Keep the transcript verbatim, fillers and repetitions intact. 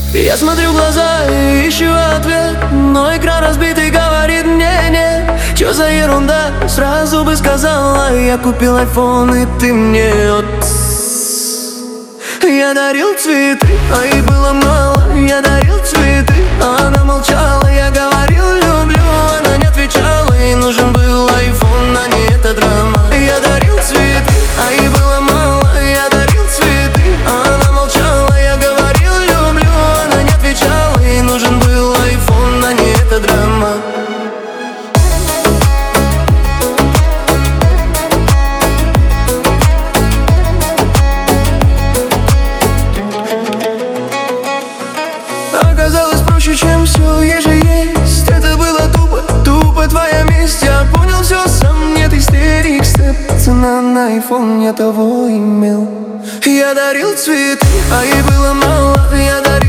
Я смотрю в глаза и ищу ответ, но экран разбитый говорит мне нет. Чё за ерунда, сразу бы сказала. Я купил айфон и ты мне от... Я дарил цветы, а ей было мало. Я дарил цветы, а она молчала. Я говорил люблю, она не отвечала. Ей нужен был айфон, а не эта драма. Я дарил цветы, а ей было мало. Я дарил цветы, а она молчала. Я говорил люблю, она не отвечала. Ей нужен был айфон, а не эта драма. Оказалось проще, чем все, ей же есть. Это было тупо, тупо твоя месть. Я понял все сам, нет истерик, степ. Цена на айфон, я того имел. Я дарил цветы, а ей было мало. Я дарил